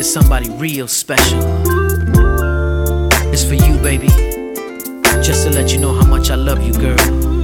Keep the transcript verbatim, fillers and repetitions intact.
to somebody real special. It's for you, baby. Just to let you know how much I love you, girl.